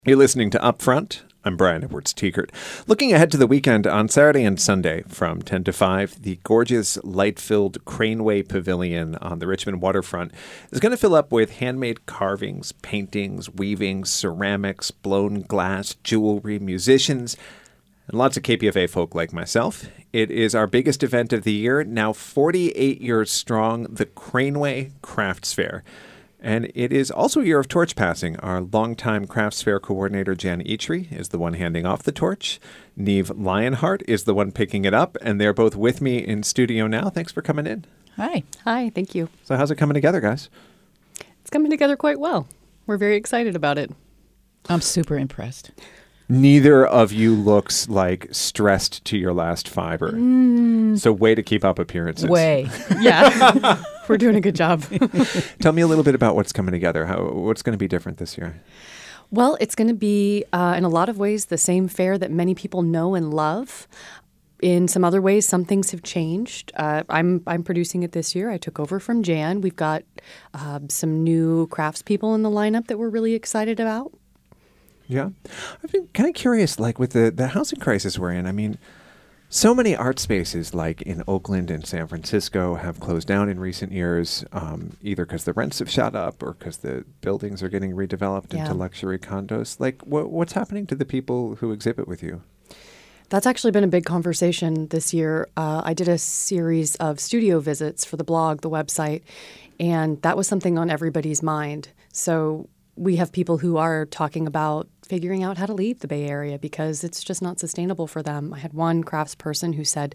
You're listening to Upfront. I'm Brian Edwards-Tiekert. Looking ahead to the weekend, on Saturday and Sunday from 10 to 5, the gorgeous light-filled Craneway Pavilion on the Richmond waterfront is going to fill up with handmade carvings, paintings, weavings, ceramics, blown glass, jewelry, musicians, and lots of KPFA folk like myself. It is our biggest event of the year, now 48 years strong, the Craneway Crafts Fair. And it is also a year of torch passing. Our longtime Crafts Fair coordinator, Jan Eitri, is the one handing off the torch. Neve Lionheart is the one picking it up, and they're both with me in studio now. Thanks for coming in. Hi. Hi, thank you. So how's it coming together, guys? It's coming together quite well. We're very excited about it. I'm super impressed. Neither of you looks like stressed to your last fiber. So way to keep up appearances. Way. Yeah, we're doing a good job. Tell me a little bit about what's coming together. What's going to be different this year? Well, it's going to be, in a lot of ways, the same fair that many people know and love. In some other ways, some things have changed. I'm producing it this year. I took over from Jan. We've got some new craftspeople in the lineup that we're really excited about. Yeah. I've been kind of curious, like with the housing crisis we're in. I mean, so many art spaces like in Oakland and San Francisco have closed down in recent years, either because the rents have shot up or because the buildings are getting redeveloped into luxury condos. Like, what's happening to the people who exhibit with you? That's actually been a big conversation this year. I did a series of studio visits for the blog, the website, and that was something on everybody's mind. So we have people who are talking about figuring out how to leave the Bay Area because it's just not sustainable for them. I had one craftsperson who said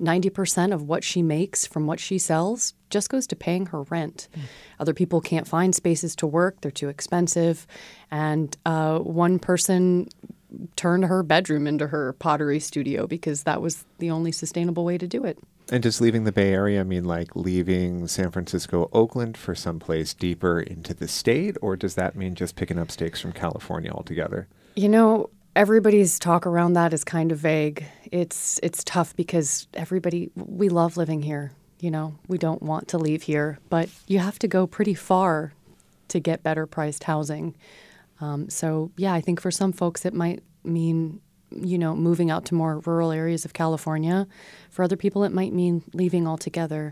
90% of what she makes from what she sells just goes to paying her rent. Other people can't find spaces to work. They're too expensive. And one person turned her bedroom into her pottery studio because that was the only sustainable way to do it. And does leaving the Bay Area mean like leaving San Francisco, Oakland for someplace deeper into the state? Or does that mean just picking up stakes from California altogether? You know, everybody's talk around that is kind of vague. It's tough because we love living here. You know, we don't want to leave here, but you have to go pretty far to get better priced housing. So, yeah, I think for some folks it might mean, you know, moving out to more rural areas of California. For other people, it might mean leaving altogether.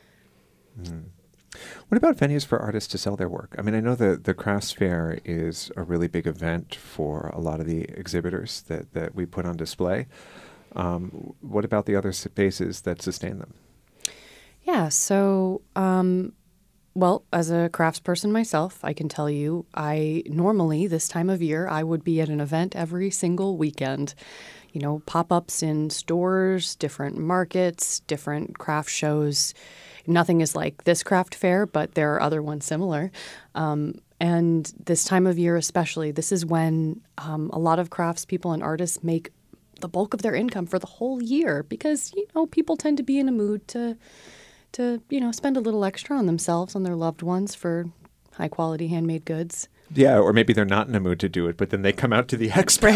What about venues for artists to sell their work? I mean, I know the Crafts Fair is a really big event for a lot of the exhibitors that we put on display. What about the other spaces that sustain them? Yeah, so well, as a craftsperson myself, I can tell you, normally this time of year, I would be at an event every single weekend. You know, pop-ups in stores, different markets, different craft shows. Nothing is like this craft fair, but there are other ones similar. And this time of year especially, this is when a lot of craftspeople and artists make the bulk of their income for the whole year because, you know, people tend to be in a mood to you know, spend a little extra on themselves, on their loved ones for high-quality handmade goods. Yeah, or maybe they're not in a mood to do it, but then they come out to the expo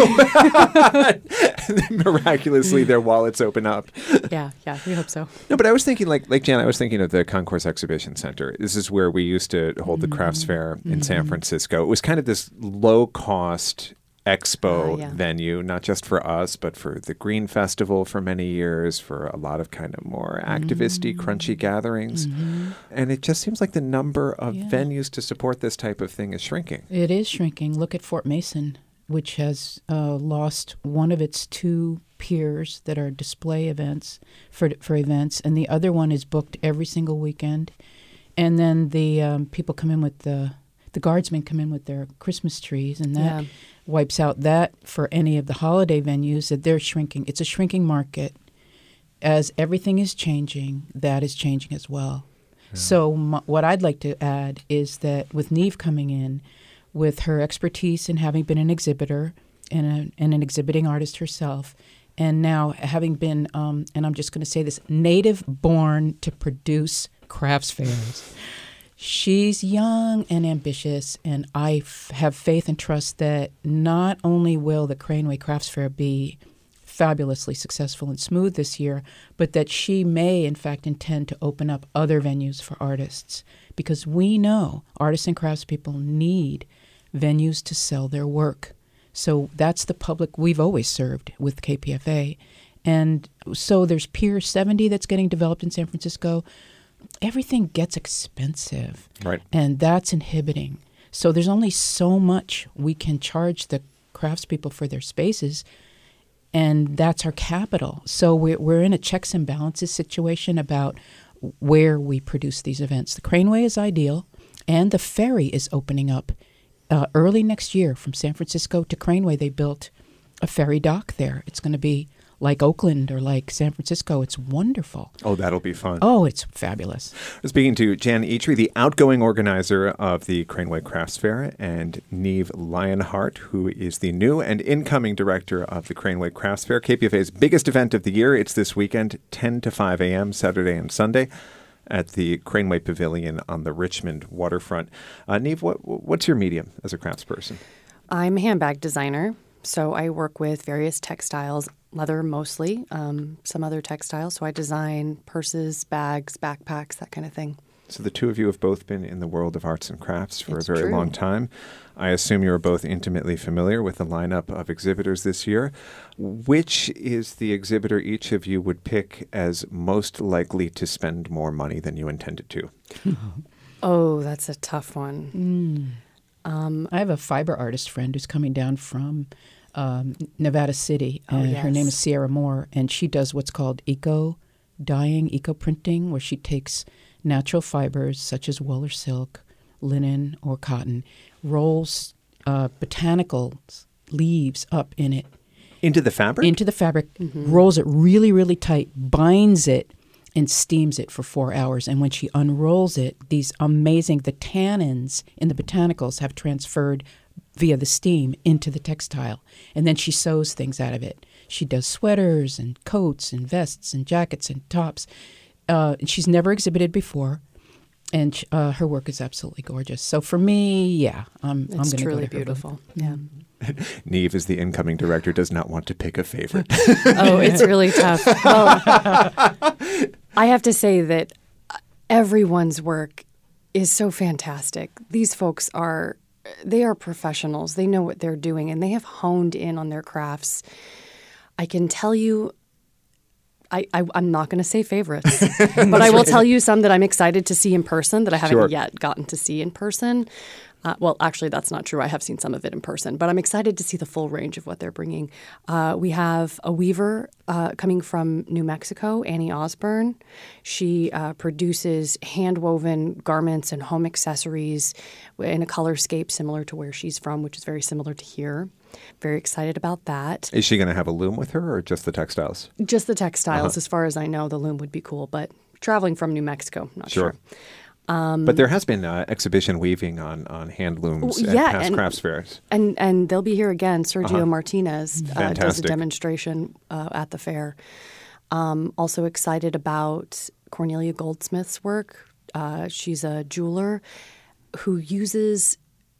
and then miraculously their wallets open up. Yeah, we hope so. No, but I was thinking, like Jan, I was thinking of the Concourse Exhibition Center. This is where we used to hold the Crafts Fair in San Francisco. It was kind of this low-cost expo venue, not just for us, but for the Green Festival for many years, for a lot of kind of more activisty, crunchy gatherings. And it just seems like the number of venues to support this type of thing is shrinking. It is shrinking. Look at Fort Mason, which has lost one of its two piers that are display events for events, and the other one is booked every single weekend. And then the people come in with the guardsmen come in with their Christmas trees, and that wipes out that for any of the holiday venues that they're shrinking. It's a shrinking market. As everything is changing, that is changing as well. Yeah. So what I'd like to add is that with Neve coming in, with her expertise in having been an exhibitor and an exhibiting artist herself, and now having been, and I'm just going to say this, native born to produce crafts fairs. She's young and ambitious, and I have faith and trust that not only will the Craneway Crafts Fair be fabulously successful and smooth this year, but that she may, in fact, intend to open up other venues for artists, because we know artists and craftspeople need venues to sell their work. So that's the public we've always served with KPFA. And so there's Pier 70 that's getting developed in San Francisco. Everything gets expensive. Right. And that's inhibiting. So there's only so much we can charge the craftspeople for their spaces, and that's our capital. So we're in a checks and balances situation about where we produce these events. The Craneway is ideal, and the ferry is opening up early next year from San Francisco to Craneway. They built a ferry dock there. It's going to be like Oakland or like San Francisco. It's wonderful. Oh, that'll be fun. Oh, it's fabulous. Speaking to Jan Eitri, the outgoing organizer of the Craneway Crafts Fair, and Niamh Lionheart, who is the new and incoming director of the Craneway Crafts Fair, KPFA's biggest event of the year. It's this weekend, 10 to 5 a.m., Saturday and Sunday, at the Craneway Pavilion on the Richmond waterfront. Niamh, what's your medium as a craftsperson? I'm a handbag designer, so I work with various textiles, leather mostly, some other textiles. So I design purses, bags, backpacks, that kind of thing. So the two of you have both been in the world of arts and crafts for It's a very true. long time. I assume you're both intimately familiar with the lineup of exhibitors this year. Which is the exhibitor each of you would pick as most likely to spend more money than you intended to? Oh, that's a tough one. I have a fiber artist friend who's coming down from Nevada City. And her name is yes. Sierra Moore, and she does what's called eco-dyeing, eco-printing, where she takes natural fibers such as wool or silk, linen or cotton, rolls botanical leaves up in it. Into the fabric? Into the fabric, rolls it really, really tight, binds it, and steams it for 4 hours. And when she unrolls it, the tannins in the botanicals have transferred via the steam into the textile. And then she sews things out of it. She does sweaters and coats and vests and jackets and tops. And she's never exhibited before. And her work is absolutely gorgeous. So for me, yeah, I'm going to go to truly her. beautiful. Yeah. Niamh, as the incoming director, does not want to pick a favorite. Oh, it's really tough. Well, I have to say that everyone's work is so fantastic. These folks are professionals. They know what they're doing, and they have honed in on their crafts. I can tell you, I'm not going to say favorites, but I will tell you some that I'm excited to see in person that I haven't yet gotten to see in person. Well, actually, that's not true. I have seen some of it in person, but I'm excited to see the full range of what they're bringing. We have a weaver coming from New Mexico, Annie Osborne. She produces hand-woven garments and home accessories in a colorscape similar to where she's from, which is very similar to here. Very excited about that. Is she going to have a loom with her or just the textiles? Just the textiles. As far as I know, the loom would be cool, but traveling from New Mexico, not sure. But there has been exhibition weaving on hand looms at past crafts fairs. And they'll be here again. Sergio Martinez does a Fantastic. demonstration at the fair. Also excited about Cornelia Goldsmith's work. She's a jeweler who uses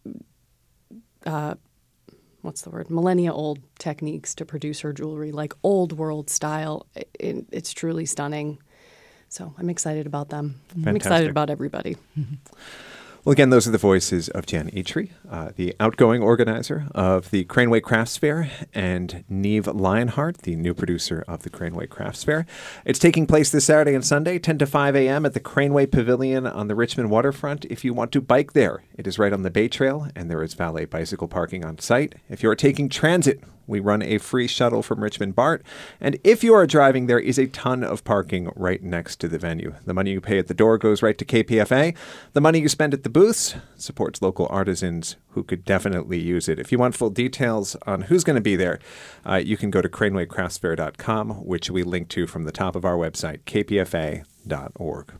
millennia-old techniques to produce her jewelry, like old world style. It's truly stunning. So I'm excited about them. Fantastic. I'm excited about everybody. Well, again, those are the voices of Jan Eitri, the outgoing organizer of the Craneway Crafts Fair, and Niamh Lionheart, the new producer of the Craneway Crafts Fair. It's taking place this Saturday and Sunday, 10 to 5 a.m. at the Craneway Pavilion on the Richmond waterfront. If you want to bike there, it is right on the Bay Trail, and there is valet bicycle parking on site. If you are taking transit, we run a free shuttle from Richmond BART. And if you are driving, there is a ton of parking right next to the venue. The money you pay at the door goes right to KPFA. The money you spend at the booths supports local artisans who could definitely use it. If you want full details on who's going to be there, you can go to cranewaycraftsfair.com, which we link to from the top of our website, kpfa.org.